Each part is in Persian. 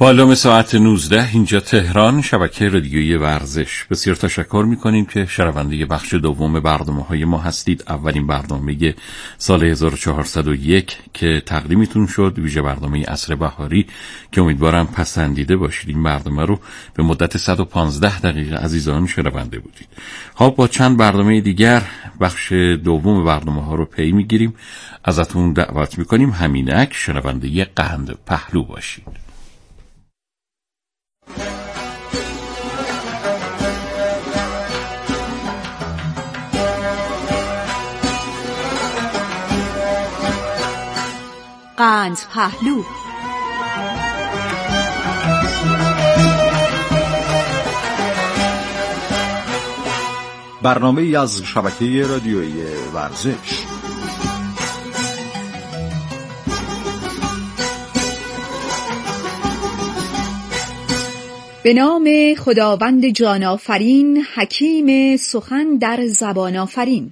بالام ساعت 19 اینجا تهران، شبکه رادیویی ورزش. بسیار تشکر می‌کنیم که شنونده بخش دوم برنامه‌های ما هستید. اولین برنامه سال 1401 که تقدیمتون شد، ویژه برنامه عصر بهاری که امیدوارم پسندیده باشید. این برنامه رو به مدت 115 دقیقه عزیزان شنونده بودید. خب با چند برنامه دیگر بخش دوم برنامه‌ها رو پی می‌گیریم. ازتون دعوت می‌کنیم همینک شنونده قند پهلو باشید. قند پهلو. برنامه‌ای از شبکه رادیویی ورزش. به نام خداوند جان آفرین، حکیم سخن در زبان آفرین.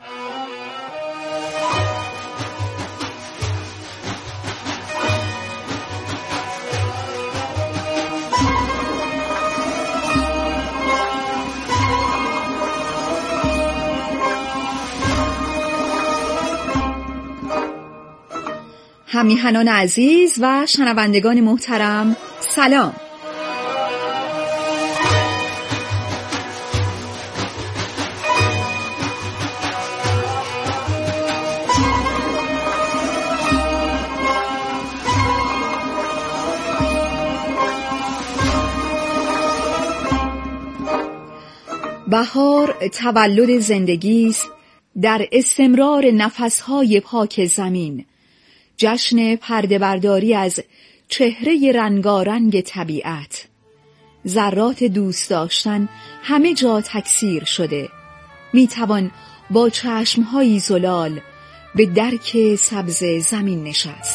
همیهنان عزیز و شنوندگان محترم، سلام. بهار تولد زندگی است در استمرار نفسهای پاک زمین، جشن پرده برداری از چهره رنگارنگ طبیعت. ذرات دوست داشتن همه جا تکثیر شده، میتوان با چشمهایی زلال به درک سبز زمین نشست.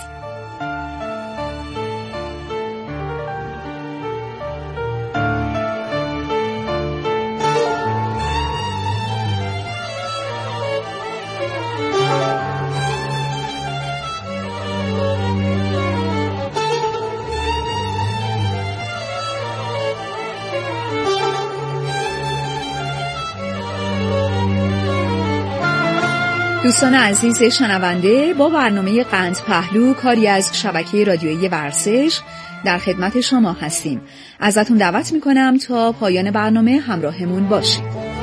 دوستان عزیز شنونده، با برنامه قند پهلو، کاری از شبکه رادیویی ورزش، در خدمت شما هستیم. ازتون دعوت میکنم تا پایان برنامه همراهمون باشید.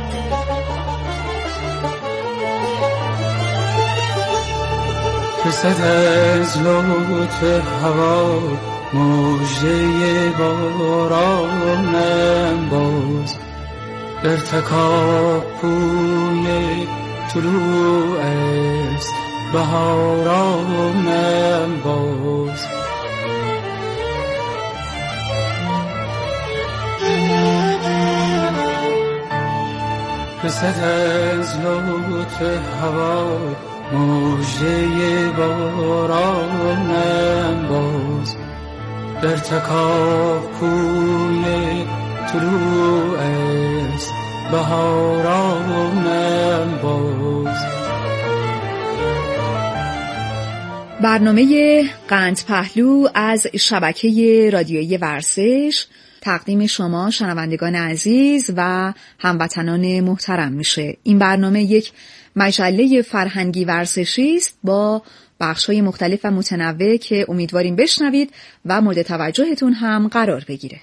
رسد از لطف هوا مژده بارانم باز، ارتکاب پوی طلوع است بهارانم باز. رسد از لطف هوا مژده بارانم باز، ارتکاب پوی طلوع است بهارانم باز. برنامه قند پهلو از شبکه رادیویی ورزش تقدیم شما شنوندگان عزیز و هموطنان محترم میشه. این برنامه یک مجله فرهنگی ورزشی است با بخش‌های مختلف و متنوع که امیدواریم بشنوید و مورد توجهتون هم قرار بگیره.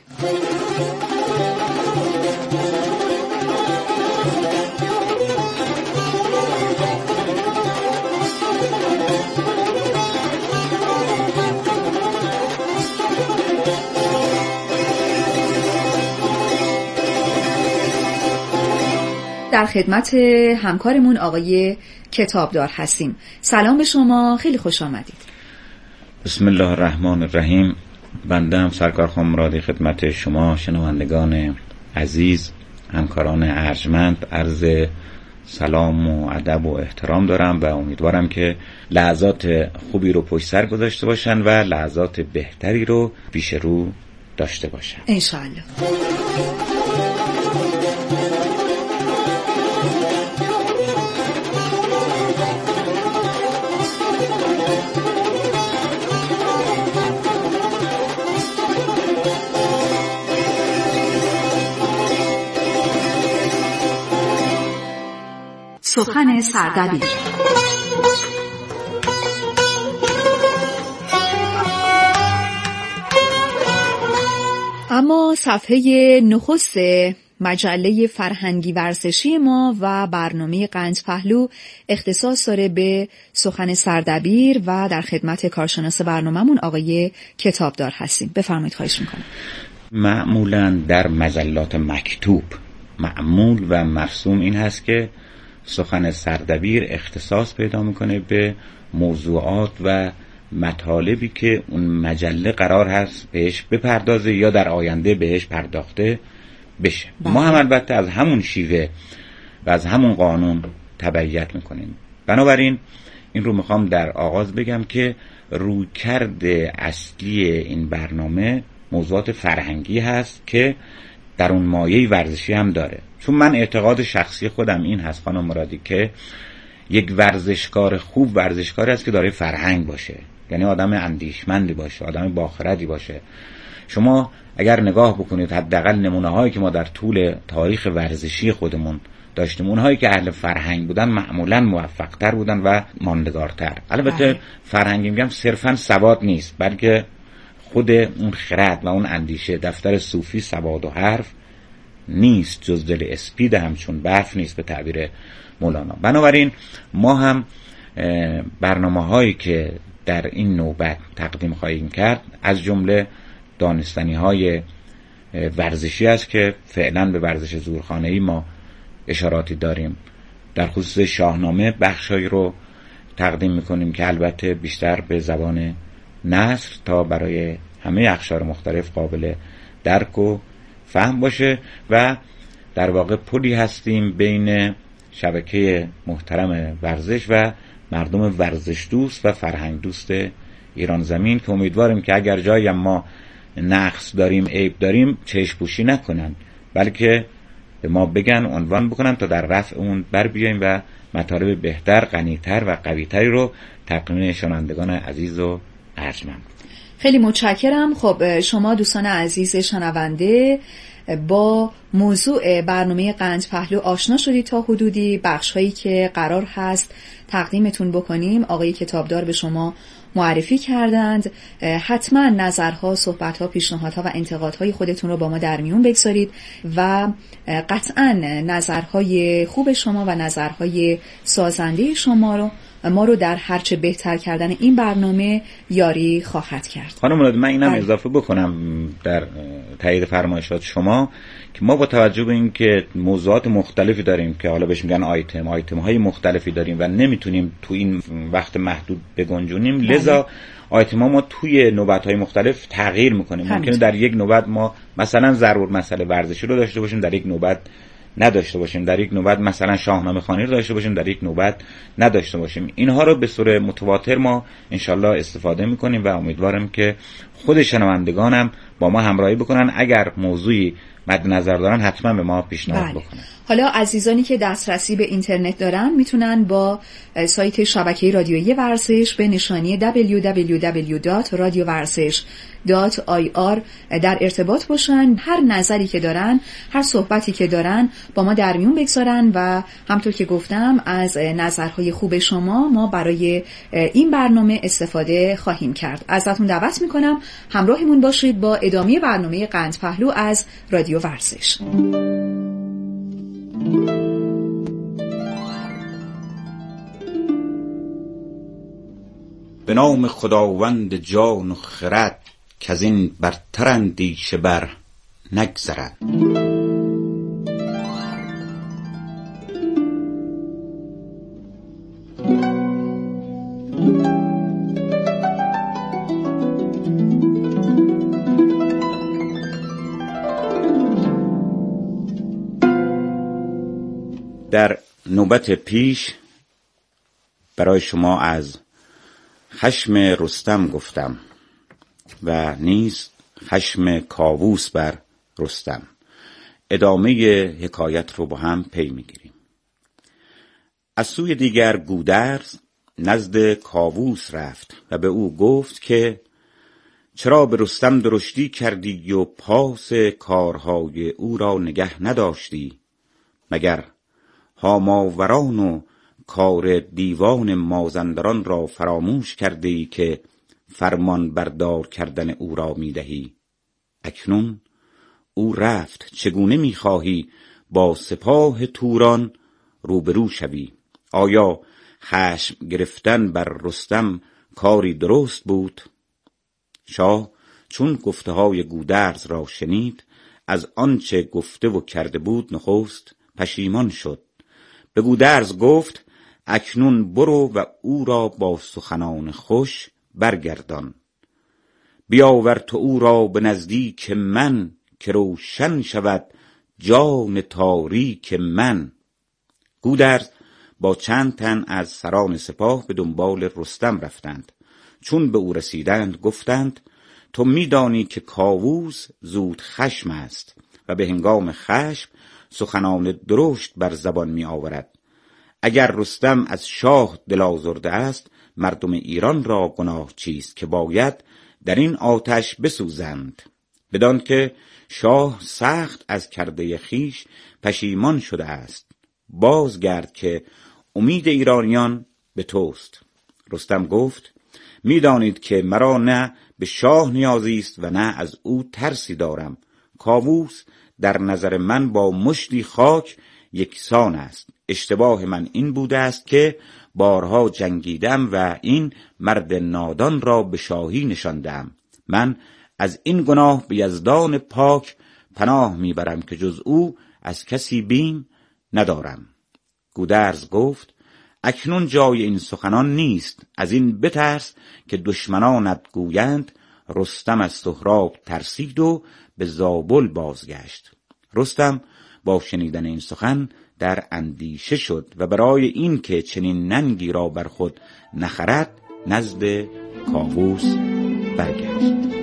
در خدمت همکارمون آقای کتابدار هستیم. سلام به شما، خیلی خوش آمدید. بسم الله الرحمن الرحیم. بنده سرکار خانم مرادی خدمت شما شنوندگان عزیز، همکاران ارجمند عرض سلام و ادب و احترام دارم و امیدوارم که لحظات خوبی رو پشت سر گذاشته باشن و لحظات بهتری رو پیش رو داشته باشن انشاءالله. سخن سردبیر. اما صفحه نخست مجله فرهنگی ورزشی ما و برنامه قنج پهلو اختصاص داره به سخن سردبیر و در خدمت کارشناس برنامه‌مون آقای کتابدار هستیم. بفرمایید، خواهش میکنم. معمولاً در مجلات مکتوب معمول و مرسوم این هست که سخن سردبیر اختصاص پیدا میکنه به موضوعات و مطالبی که اون مجله قرار هست بهش بپردازه یا در آینده بهش پرداخته بشه. ما هم البته از همون شیوه و از همون قانون تبعیت میکنیم. بنابراین این رو میخوام در آغاز بگم که رویکرد اصلی این برنامه موضوعات فرهنگی هست که در اون مایه ورزشی هم داره. چون من اعتقاد شخصی خودم این هست خانم مرادی که یک ورزشکار خوب ورزشکاری است که داره فرهنگ باشه، یعنی آدم اندیشمندی باشه، آدم باخردی باشه. شما اگر نگاه بکنید حداقل نمونه هایی که ما در طول تاریخ ورزشی خودمون داشتیم، اونهایی که اهل فرهنگ بودن معمولا موفق‌تر بودن و ماندگارتر. البته فرهنگی میگم صرفا سواد نیست، بلکه خود اون خرد و اون اندیشه. دفتر صوفی سواد و حرف نیست جز دل اسپید همچون برف نیست به تعبیر مولانا. بنابراین ما هم برنامه هایی که در این نوبت تقدیم خواهیم کرد از جمله دانستنی های ورزشی است که فعلا به ورزش زورخانه‌ای ما اشاراتی داریم. در خصوص شاهنامه بخشایی رو تقدیم میکنیم که البته بیشتر به زبان نثر تا برای همه اقشار مختلف قابل درک و فهم باشه و در واقع پلی هستیم بین شبکه محترم ورزش و مردم ورزش دوست و فرهنگ دوست ایران زمین که امیدواریم که اگر جایی ما نقص داریم، عیب داریم، چشم پوشی نکنن، بلکه به ما بگن، عنوان بکنن تا در رفع اون بر بیاییم و مطالب بهتر، غنی‌تر و قوی‌تری رو تقدیم شنوندگان عزیز و ارجمند. خیلی متشکرم. خب شما دوستان عزیز شنونده با موضوع برنامه قنج پهلو آشنا شدید تا حدودی. بخش‌هایی که قرار هست تقدیمتون بکنیم آقای کتابدار به شما معرفی کردند. حتما نظرها، صحبتها، پیشنهادها و انتقادهای خودتون رو با ما در میون بگذارید و قطعا نظرهای خوب شما و نظرهای سازنده شما ما رو در هرچه بهتر کردن این برنامه یاری خواهد کرد. خانم مراد، من اینم اضافه بکنم در تایید فرمایشات شما که ما با توجه به این که موضوعات مختلفی داریم که حالا بهش میگن آیتم های مختلفی داریم و نمیتونیم تو این وقت محدود بگنجونیم، لذا آیتم ها ما توی نوبت های مختلف تغییر میکنیم. ممکنه در یک نوبت ما مثلا ضرور مسئله ورزشی رو داشته باشیم، در یک نوبت نداشته باشیم، در یک نوبت مثلا شاهنامه خوانی رو داشته باشیم، در یک نوبت نداشته باشیم. اینها رو به صورت متواتر ما انشالله استفاده میکنیم و امیدوارم که خود شنوندگانم با ما همراهی بکنن. اگر موضوعی مد نظر دارن حتما به ما پیشنهاد بکنن. حالا عزیزانی که دسترسی به اینترنت دارن میتونن با سایت شبکه رادیویی ورزش به نشانی www.radiovarsesh.ir در ارتباط باشن. هر نظری که دارن، هر صحبتی که دارن با ما در میون بگذارن و همطور که گفتم از نظرهای خوب شما ما برای این برنامه استفاده خواهیم کرد. ازتون دعوت میکنم همراهمون باشید با ادامه برنامه قند پهلو از رادیو ورزش. به نام خداوند جان و خرد که از این برتر اندیشه بر نگذرد. در نوبت پیش برای شما از خشم رستم گفتم و نیز خشم کاووس بر رستم. ادامه حکایت رو با هم پی میگیریم. از سوی دیگر گودرز نزد کاووس رفت و به او گفت که چرا به رستم درشتی کردی و پاس کارهای او را نگه نداشتی؟ مگر هاماوران و کار دیوان مازندران را فراموش کرده ای که فرمان بردار کردن او را می دهی. اکنون او رفت، چگونه می خواهی با سپاه توران روبرو شوی؟ آیا خشم گرفتن بر رستم کاری درست بود؟ شاه چون گفته های گودرز را شنید، از آنچه گفته و کرده بود نخست پشیمان شد. به گودرز گفت اکنون برو و او را با سخنان خوش برگردان. بیاور تو او را به نزدیک من، که روشن شود جان تاریک من. گودرز با چند تن از سران سپاه به دنبال رستم رفتند. چون به او رسیدند گفتند تو می‌دانی که کاووس زود خشم است و به هنگام خشم سخنان درشت بر زبان می آورد. اگر رستم از شاه دل آزرده است، مردم ایران را گناه چیست که باید در این آتش بسوزند؟ بدان که شاه سخت از کرده خیش پشیمان شده است. بازگرد که امید ایرانیان به توست. رستم گفت می‌دانید که مرا نه به شاه نیازی است و نه از او ترسی دارم. کاووس در نظر من با مشتی خاک یکسان است. اشتباه من این بوده است که بارها جنگیدم و این مرد نادان را به شاهی نشاندم. من از این گناه به یزدان پاک پناه میبرم که جز او از کسی بیم ندارم. گودرز گفت اکنون جای این سخنان نیست. از این بترس که دشمنانت گویند رستم از سهراب ترسید و به زابل بازگشت. رستم با شنیدن این سخن در اندیشه شد و برای این که چنین ننگی را بر خود نخرد نزد کاووس برگشت.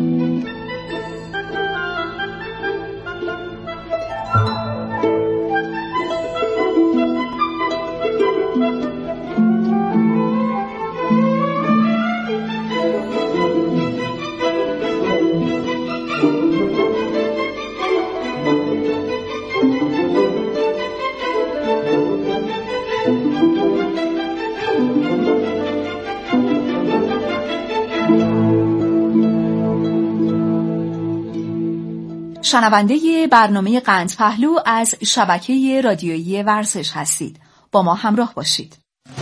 شنونده برنامه قند پهلو از شبکه رادیویی ورزش هستید. با ما همراه باشید.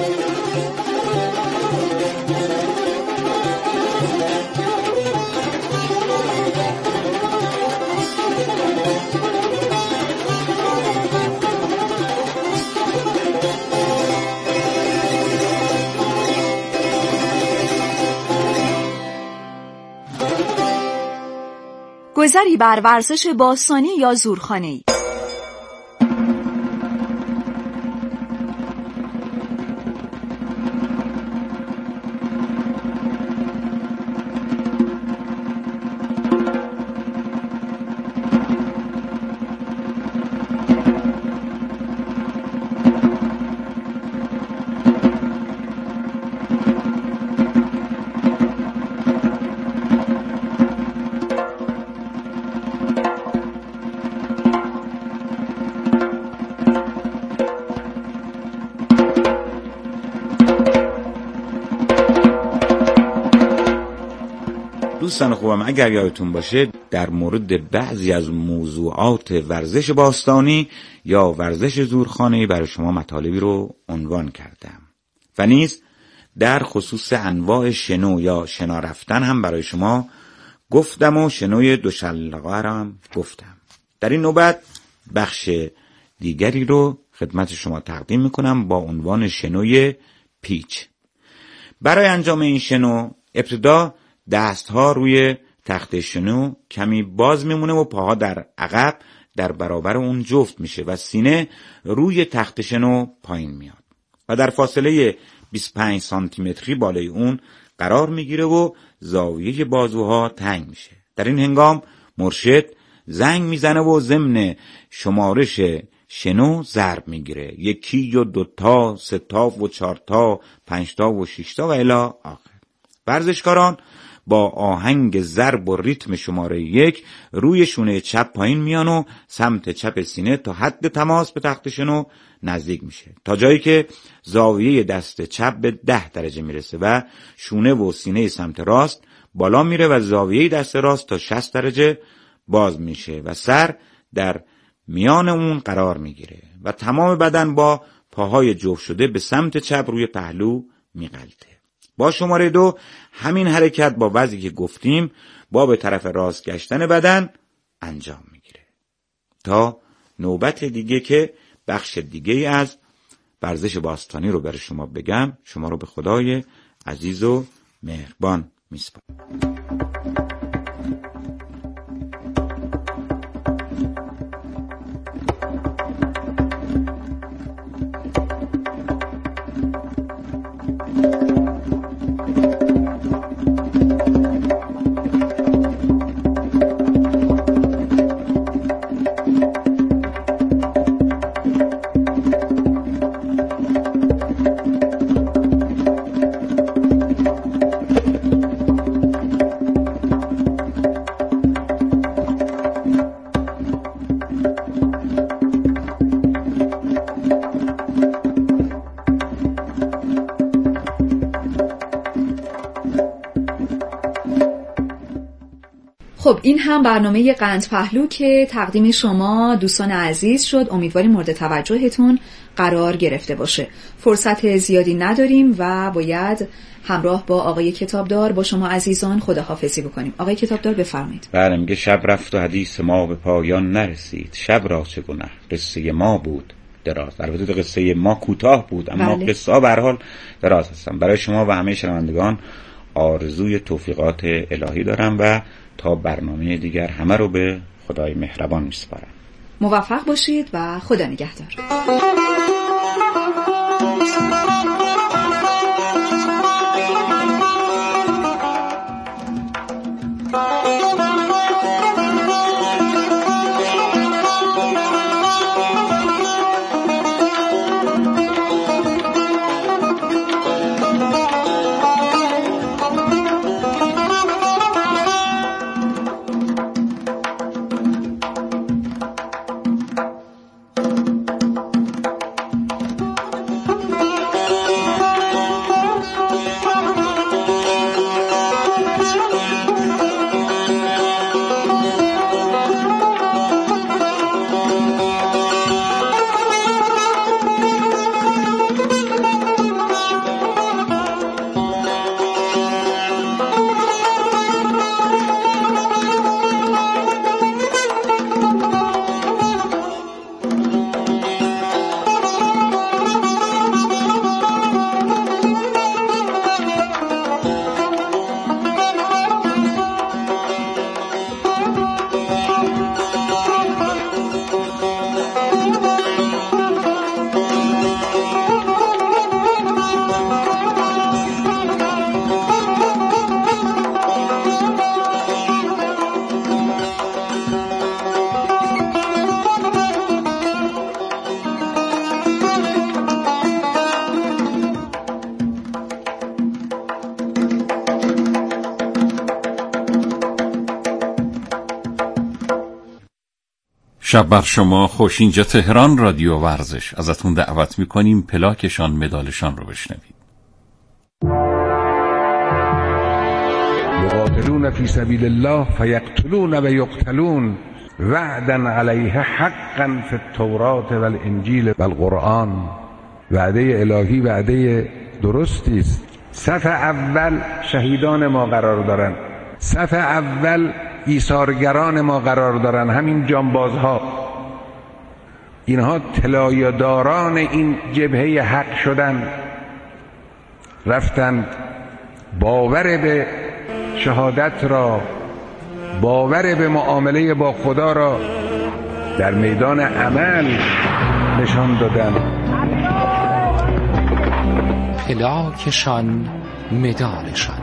گذری بر ورزش باستانی یا زورخانه‌ای. دوستان خوبم، اگر یادتون باشه در مورد بعضی از موضوعات ورزش باستانی یا ورزش زورخانه‌ای برای شما مطالبی رو عنوان کردم و نیز در خصوص انواع شنو یا شنا رفتن هم برای شما گفتم و شنوی دوشلاقه هم گفتم. در این نوبت بخش دیگری رو خدمت شما تقدیم میکنم با عنوان شنوی پیچ. برای انجام این شنو ابتدا دستها روی تخت شنو کمی باز میمونه و پاها در عقب در برابر اون جفت میشه و سینه روی تخت شنو پایین میاد و در فاصله 25 سانتی متری بالای اون قرار میگیره و زاویه بازوها تنگ میشه. در این هنگام مرشد زنگ میزنه و ضمن شمارش شنو ضرب میگیره. 1 و 2 تا، 3 تا و 4 تا، 5 تا و 6 تا و الی آخر. ورزشکاران با آهنگ ضرب و ریتم شماره 1 روی شونه چپ پایین میان و سمت چپ سینه تا حد تماس به تخت شنو نزدیک میشه، تا جایی که زاویه دست چپ به 10 درجه میرسه و شونه و سینه سمت راست بالا میره و زاویه دست راست تا 60 درجه باز میشه و سر در میان اون قرار میگیره و تمام بدن با پاهای جفت شده به سمت چپ روی پهلو میغلطه. با شماره 2 همین حرکت با وضعی که گفتیم با به طرف راست گشتن بدن انجام میگیره. تا نوبت دیگه که بخش دیگه از ورزش باستانی رو برای شما بگم، شما رو به خدای عزیز و مهربان میسپارم. خب این هم برنامه قند پهلو که تقدیم شما دوستان عزیز شد. امیدواریم مورد توجهتون قرار گرفته باشه. فرصت زیادی نداریم و باید همراه با آقای کتابدار با شما عزیزان خداحافظی بکنیم. آقای کتابدار بفرمایید. بله، میگه شب رفت و حدیث ما به پایان نرسید، شب را چه گناه قصه ما بود دراز. البته قصه ما کوتاه بود اما بله. قصه ها به هر حال دراز هستن. برای شما و همه شنوندگان آرزوی توفیقات الهی دارم و تا برنامه دیگر همه رو به خدای مهربان میسپارم. موفق باشید و خدا نگهدار. شب بر شما خوش. اینجا تهران رادیو ورزش. ازتون دعوت میکنیم پلاکشان مدالشان رو بشنوید. یقاتلون فی سبیل الله فیقتلون و یقتلون وعدا علیه حقا فی التوراة و الانجیل و القرآن. وعده الهی وعده درستی است. صف اول شهیدان ما قرار دارن، صف اول ایثارگران ما قرار دارن، همین جانبازها. اینها طلایه‌داران این جبهه حق شدن، رفتن باور به شهادت را، باور به معامله با خدا را در میدان عمل نشان دادن. پلاکشان مدالشان.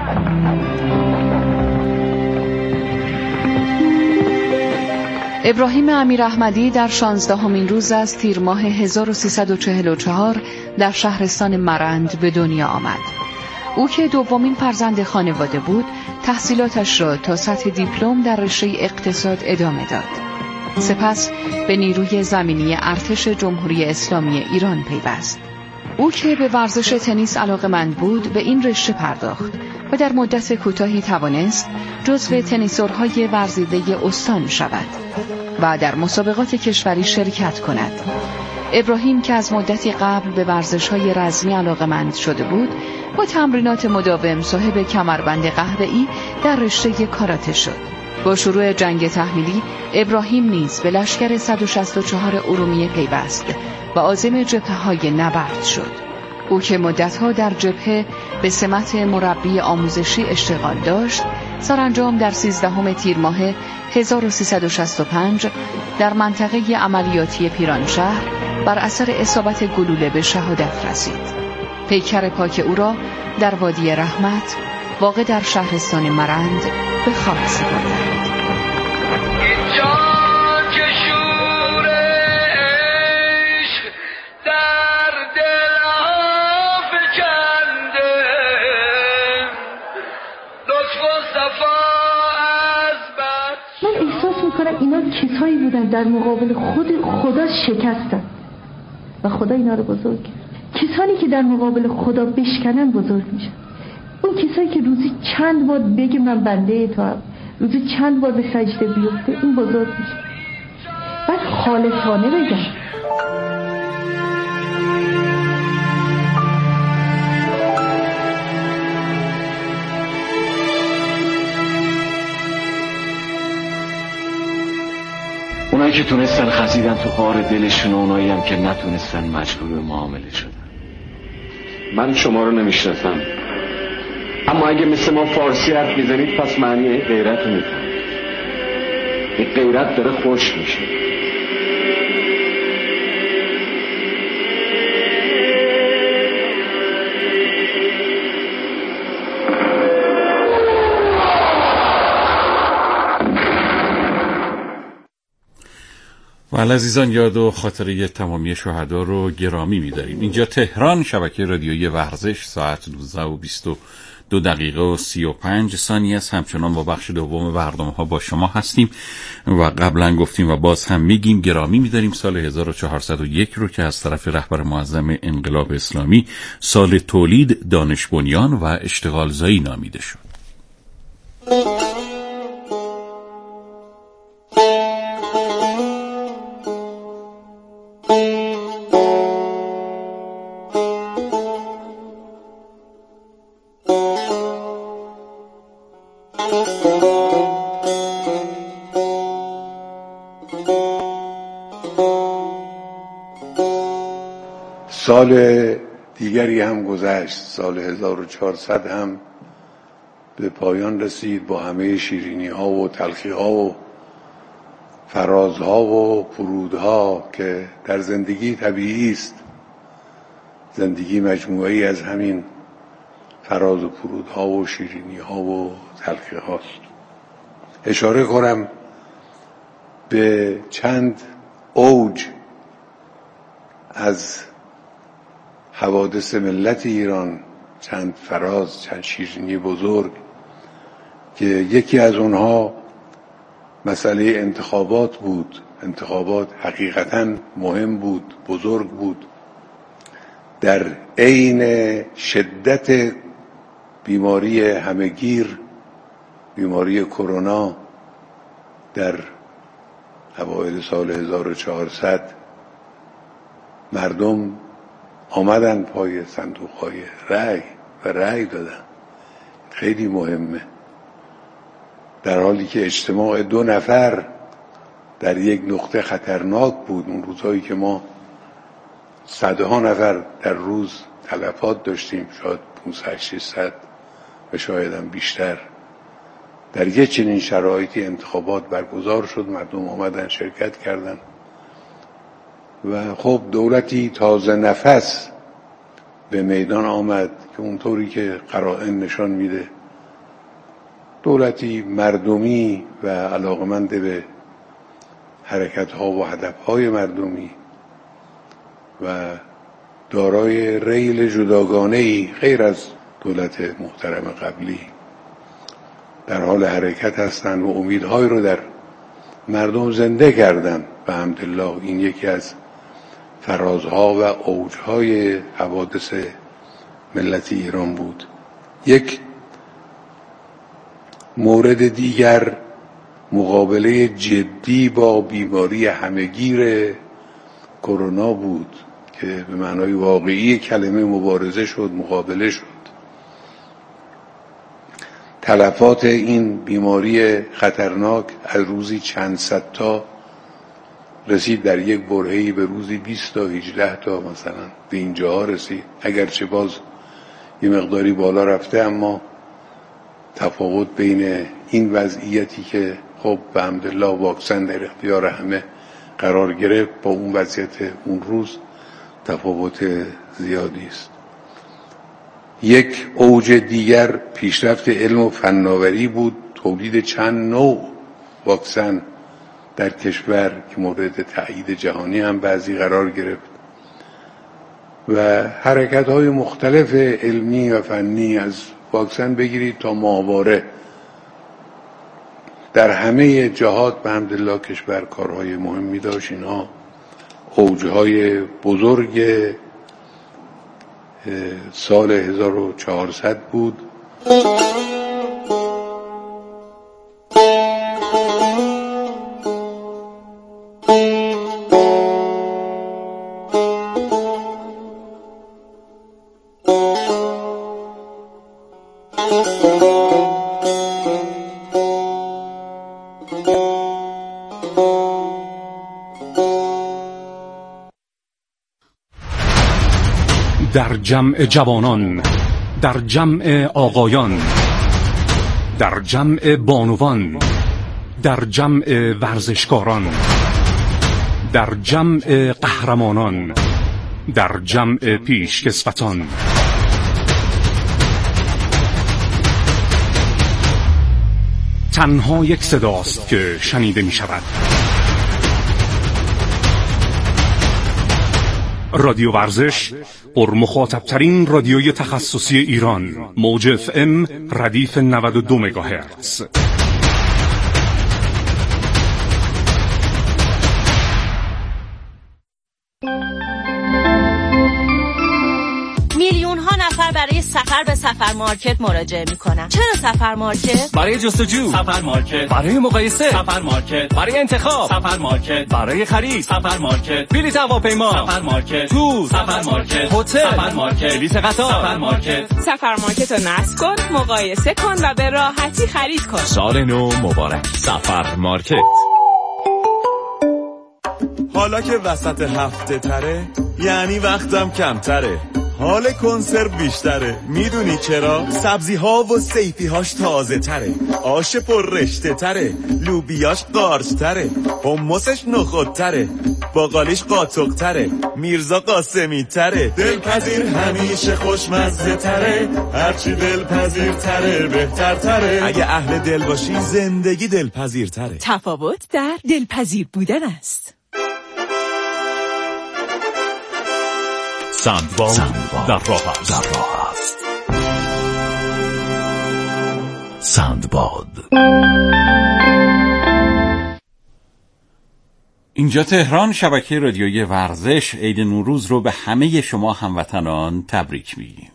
ابراهیم امیراحمدی در 16مین روز از تیر ماه 1344 در شهرستان مرند به دنیا آمد. او که دومین فرزند خانواده بود، تحصیلاتش را تا سطح دیپلم در رشته اقتصاد ادامه داد. سپس به نیروی زمینی ارتش جمهوری اسلامی ایران پیوست. او که به ورزش تنیس علاقه‌مند بود، به این رشته پرداخت و در مدت کوتاهی توانست جزو تنیسورهای ورزیده استان شود و در مسابقات کشوری شرکت کند. ابراهیم که از مدتی قبل به ورزش‌های رزمی علاقه‌مند شده بود، با تمرینات مداوم صاحب کمربند قهوه‌ای در رشته کاراته شد. با شروع جنگ تحمیلی، ابراهیم نیز به لشکر 164 ارومیه پیوست و عازم جبهه‌های نبرد شد. او که مدتها در جبهه به سمت مربی آموزشی اشتغال داشت، سرانجام در 13 تیر ماه 1365 در منطقه عملیاتی پیرانشهر بر اثر اصابت گلوله به شهادت رسید. پیکر پاک او را در وادی رحمت واقع در شهرستان مرند به خاک سپردند. من احساس میکنم اینا کسایی بودن در مقابل خود خدا شکستن و خدا اینا رو بزرگ کرد. کسانی که در مقابل خدا بشکنن بزرگ میشن. اون کسایی که روزی چند بار بگه من بنده تو هم، روزی چند بار به سجده بیفته، این بزرگ میشه. بعد خالصانه بگم. اونایی که تونستن خزیدن تو غار دلشون، اونایی هم که نتونستن مجبور به معامله شدن. من شما رو نمیشناسم، اما اگه مثل ما فارسی حرف میزنید پس معنی غیرت رو میفهمید. این غیرت داره خوش میشه. و عزیزان، یاد و خاطره تمامی شهدا رو گرامی می‌داریم. اینجا تهران، شبکه رادیویی ورزش، ساعت 12:22 دقیقه و 35 ثانیه است. همچنان با بخش دوم برنامه‌ها با شما هستیم و قبلا گفتیم و باز هم میگیم گرامی می‌داریم سال 1401 رو که از طرف رهبر معظم انقلاب اسلامی سال تولید دانش بنیان و اشتغال زایی نامیده شد. سال دیگری هم گذشت، سال 1400 هم به پایان رسید با همه شیرینی ها و تلخی ها و فرازها و فرودها که در زندگی طبیعی است. زندگی مجموعی از همین فراز و فرودها و شیرینی ها و تلخی هاست. اشاره کنم به چند اوج از حوادث ملت ایران، چند فراز، چند شیرینی بزرگ که یکی از اونها مسئله انتخابات بود. انتخابات حقیقتاً مهم بود، بزرگ بود. در عین شدت بیماری همهگیر، بیماری کرونا، در اوایل سال 1400 مردم آمدن پای صندوق‌های رأی و رأی دادن. خیلی مهمه. در حالی که اجتماع 2 نفر در یک نقطه خطرناک بود. اون روزهایی که ما صدها نفر در روز تلفات داشتیم، شاید 500-600 و شاید هم بیشتر. در یک چنین شرایطی انتخابات برگزار شد، مردم آمدن شرکت کردن و خب دولتی تازه نفس به میدان آمد که اونطوری که قرائن نشان میده دولتی مردمی و علاقمند به حرکت‌ها و هدف‌های مردمی و دارای ریل جداگانه‌ای غیر از دولت محترم قبلی در حال حرکت هستند و امیدهای رو در مردم زنده کردن و الحمدلله این یکی از فرازها و اوجهای حوادث ملت ایران بود. یک مورد دیگر مقابله جدی با بیماری همهگیر کرونا بود که به معنای واقعی کلمه مبارزه شد، مقابله شد. تلفات این بیماری خطرناک از روزی چند صد تا رسید در یک برهه‌ای به روزی 20 تا 18 تا مثلا به اینجاها رسید. اگرچه باز یه مقداری بالا رفته، اما تفاوت بین این وضعیتی که خب به حمدالله واکسن در اختیار همه قرار گرفت با اون وضعیت اون روز تفاوت زیادی است. یک اوج دیگر پیشرفت علم و فناوری بود، تولید چند نوع واکسن در کشور که مورد تأیید جهانی هم بعضی قرار گرفت و حرکت‌های مختلف علمی و فنی از واکسن بگیرید تا ماهواره در همه جهات به حمدالله کشور کارهای مهمی داشت. اینها اوجهای بزرگ سال 1400 بود. در جمع جوانان، در جمع آقایان، در جمع بانوان، در جمع ورزشکاران، در جمع قهرمانان، در جمع پیشکسوتان، تنها یک صداست که شنیده می شود. رادیو ورزش، پرمخاطب‌ترین رادیوی تخصصی ایران، موج FM ردیف 92 مگاهرتز. میلیون‌ها نفر برای سفر به سفر مارکت مراجعه می‌کنن. چرا سفر مارکت؟ برای جستجو، سفر مارکت. برای مقایسه، سفر مارکت. برای انتخاب، سفر مارکت. برای خرید، سفر مارکت. بلیط هواپیما، سفر مارکت. تور، سفر مارکت. هتل، سفر مارکت. بلیط قطار، سفر مارکت. سفر مارکت رو نصب کن، مقایسه کن و به راحتی خرید کن. سال نو مبارک. سفر مارکت. حالا که وسط هفته تره، یعنی وقتم کمتره، حال کنسرو بیشتره. میدونی چرا؟ سبزی ها و سیفی هاش تازه تره، آش پر رشته تره، لوبیاش قارچ تره، حمصش نخود تره، باقالیش قاطق تره، میرزا قاسمی تره. دلپذیر همیشه خوشمزه تره، هرچی دلپذیر تره بهتر تره. اگه اهل دل باشی زندگی دلپذیر تره. تفاوت در دلپذیر بودن است. سندباد در راه است. سندباد. اینجا تهران، شبکه رادیویی ورزش عید نوروز رو به همه شما هموطنان تبریک میگیم.